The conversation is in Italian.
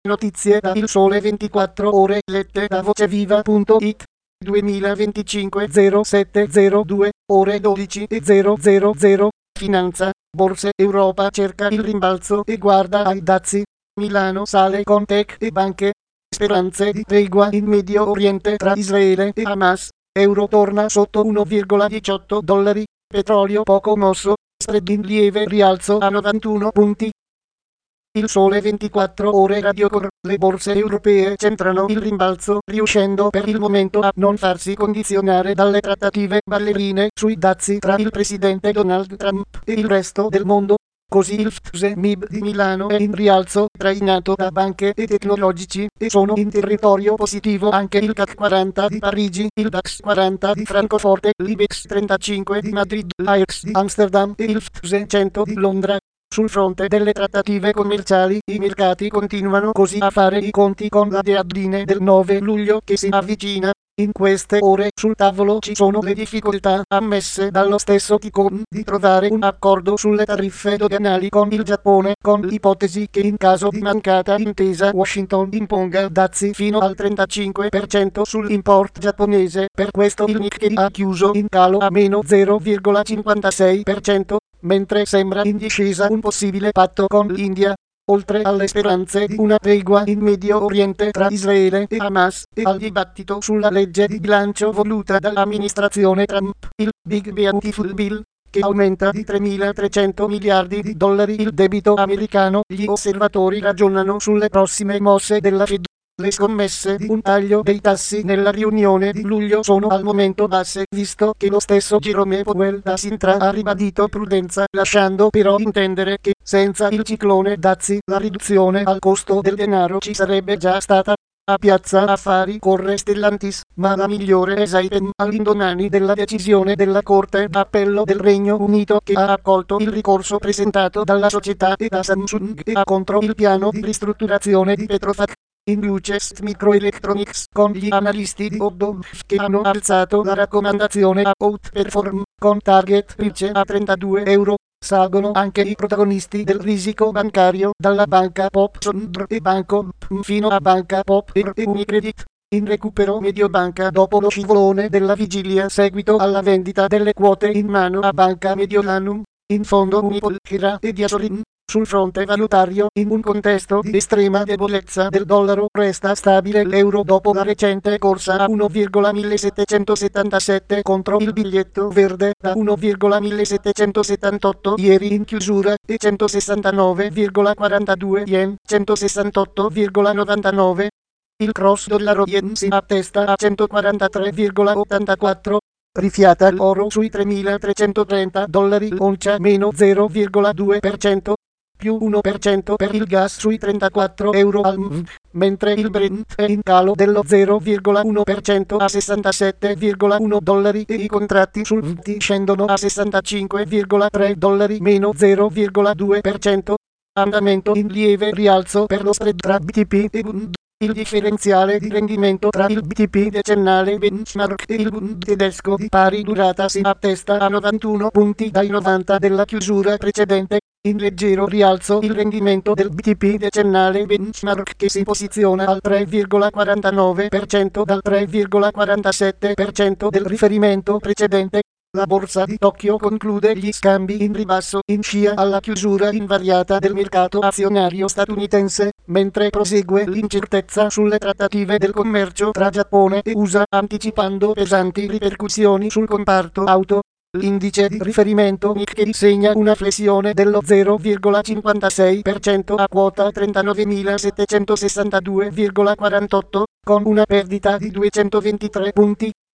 Notizie da Il Sole 24 Ore lette da voceviva.it 2025 0702 ore 12:000 Finanza, Borse Europa cerca il rimbalzo e guarda ai dazi. Milano sale con tech e banche. Speranze di tregua in Medio Oriente tra Israele e Hamas. Euro torna sotto 1,18 dollari. Petrolio poco mosso. Spread in lieve rialzo a 91 punti. Il Sole 24 Ore Radiocor. Le borse europee centrano il rimbalzo, riuscendo per il momento a non farsi condizionare dalle trattative ballerine sui dazi tra il presidente Donald Trump e il resto del mondo. Così il FTSE MIB di Milano è in rialzo, trainato da banche e tecnologici, e sono in territorio positivo anche il CAC 40 di Parigi, il DAX 40 di Francoforte, l'IBEX 35 di Madrid, l'AEX di Amsterdam e il FTSE 100 di Londra. Sul fronte delle trattative commerciali, i mercati continuano così a fare i conti con la deadline del 9 luglio che si avvicina. In queste ore sul tavolo ci sono le difficoltà ammesse dallo stesso Ticom di trovare un accordo sulle tariffe doganali con il Giappone, con l'ipotesi che in caso di mancata intesa Washington imponga dazi fino al 35% sull'import giapponese. Per questo il Nikkei ha chiuso in calo a meno 0,56%. Mentre sembra in discesa un possibile patto con l'India. Oltre alle speranze di una tregua in Medio Oriente tra Israele e Hamas, e al dibattito sulla legge di bilancio voluta dall'amministrazione Trump, il Big Beautiful Bill, che aumenta di 3.300 miliardi di dollari il debito americano, gli osservatori ragionano sulle prossime mosse della Fed. Le scommesse di un taglio dei tassi nella riunione di luglio sono al momento basse, visto che lo stesso Jerome Powell da Sintra ha ribadito prudenza, lasciando però intendere che, senza il ciclone dazi, la riduzione al costo del denaro ci sarebbe già stata. A Piazza Affari corre Stellantis, ma la migliore è Saipem all'indomani della decisione della Corte d'Appello del Regno Unito che ha accolto il ricorso presentato dalla società e da Samsung e contro il piano di ristrutturazione di Petrofac. In luce Microelectronics con gli analisti di Oddo che hanno alzato la raccomandazione a outperform con target rice a 32 euro. Salgono anche i protagonisti del risico bancario dalla Banca Pop Sondr e Banco fino a Banca Pop e Unicredit. In recupero Mediobanca dopo lo scivolone della vigilia seguito alla vendita delle quote in mano a Banca Mediolanum. In fondo Unipol, Hira e Diasorin. Sul fronte valutario, in un contesto di estrema debolezza del dollaro, resta stabile l'euro dopo la recente corsa a 1,1777 contro il biglietto verde da 1,1778 ieri in chiusura e 169,42 yen, 168,99. Il cross dollaro-yen si attesta a 143,84. Rifiata l'oro sui 3.330 dollari l'oncia meno 0,2%. Più 1% per il gas sui 34 euro al MV, mentre il Brent è in calo dello 0,1% a 67,1 dollari e i contratti sul VT scendono a 65,3 dollari meno 0,2%. Andamento in lieve rialzo per lo spread tra BTP e Bund. Il differenziale di rendimento tra il BTP decennale benchmark e il Bund tedesco di pari durata si attesta a 91 punti dai 90 della chiusura precedente. In leggero rialzo il rendimento del BTP decennale benchmark che si posiziona al 3,49% dal 3,47% del riferimento precedente. La borsa di Tokyo conclude gli scambi in ribasso in scia alla chiusura invariata del mercato azionario statunitense, mentre prosegue l'incertezza sulle trattative del commercio tra Giappone e USA, anticipando pesanti ripercussioni sul comparto auto. L'indice di riferimento Nikkei segna una flessione dello 0,56% a quota 39.762,48, con una perdita di 223 punti.